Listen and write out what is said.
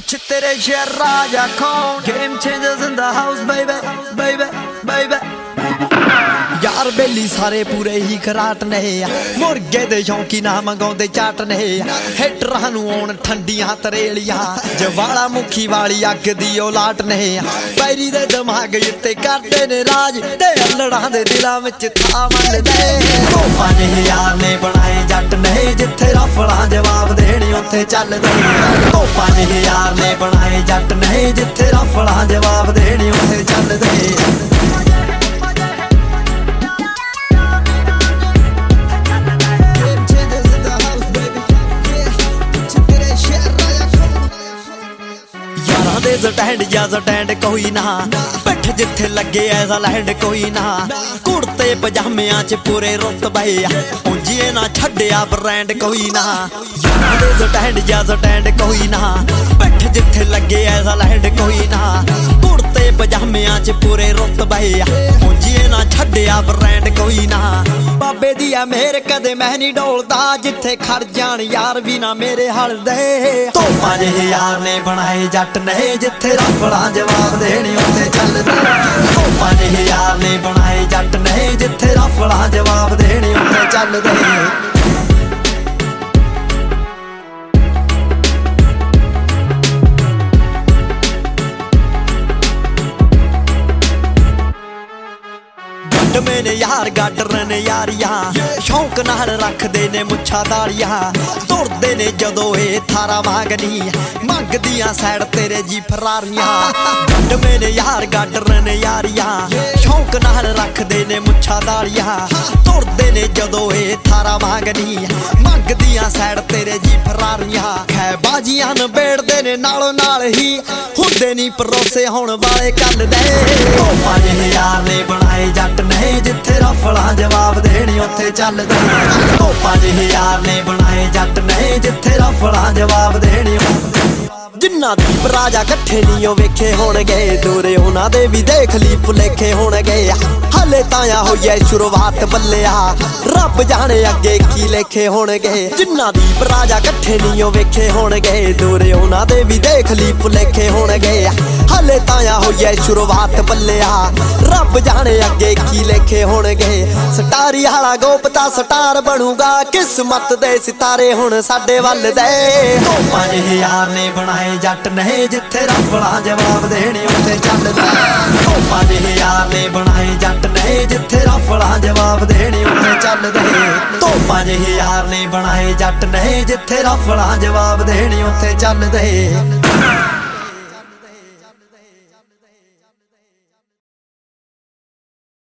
Push तेरे शहर राजा कौन Game changers in the house baby baby baby यार बेली सारे पूरे ही खराट ने मुर्गे दे शौकी ना मंगाउंदे चाट ने हेटरां नूं आउण ठंडियां तरेलियां जवाला मुखी वाली अग दी औलाट ने पैरी दे दिमाग उत्ते करदे ने राज ते अल्लड़ां दे दिलां विच था मलदे 5000 ने बनाए जट ने जिथे रफड़ां जवाब देने उत्थे चलदे 5000 ने बनाए जट ने जिथे रफड़ां जवाब देने उत्थे चलदे स्टैंड या स्टैंड कोई ना पिठ जिथे लगे ऐसा लैंड कोई ना कुर्ते पजामियां च पूरे रुतबे उंजिए ना छड्डिया ब्रांड कोई ना स्टैंड या स्टैंड कोई ना पिठ जिथे लगे ऐसा लैंड कोई ना कुर्ते पजामियां च पूरे रुतबे उंजिए ना छड्डिया ब्रांड कोई ना बाबे दी आ मेहर कदे मैं नहीं डोलदा जिथे खड़ जान यार भी ना मेरे हल दे 5000 ने बनाए जट ने जिथे रफड़ां जवाब देने उत्थे चलदे 5000 ने बनाए जट ने जिथे रफड़ां जवाब देने उत्थे चलदे मेरे यार गाडर ने यारियां शौक नाल रखदे ने मुच्छा दालियां तुरदे ने जदों ए थारा मांगनी मंगदियां सैड तेरे जी फरारियां मेरे यार गाडर ने यारियां शौक नाल रखदे ने मुच्छा दालियां तुरदे ने जदों ए थारा मांगनी मंगदियां सैड तेरे जी फरारियां खै बाजियां नबेड़दे ने नालों नाल ही हुंदे नी परोसे होण वाले कल दे 5000 ने बनाए जट ने जिथे रफड़ां जवाब देने उत्थे चलदे 5000 ने बनाए जट ने जिथे रफड़ां जवाब देने जिन्ना दीप राजा कट्ठे नहीं ओ वेखे होणगे दूरे उन्हां दे भी देख ली भुलेखे होणगे हले ताया होई शुरुआत बल्लिया रब जाने अगे की लेखे होणगे जिन्ना दीप राजा कट्ठे नहीं ओ वेखे होणगे दूरे उन्हां दे भी देख ली भुलेखे होणगे हले ताया होई शुरुआत बल्लिया रब जाने अगे की लेखे होणगे सटारी वाला गोपता स्टार बनूगा किस्मत दे सितारे हुण साडे वल दे 5000 ने बनाए जट ने जिथे रफड़ां जवाब देने उत्थे चलदे 5000 ने बनाए जट ने जिथे रफड़ां जवाब देने उत्थे चलदे 5000 ने बनाए जट ने जिथे रफड़ां जवाब देने उत्थे चलदे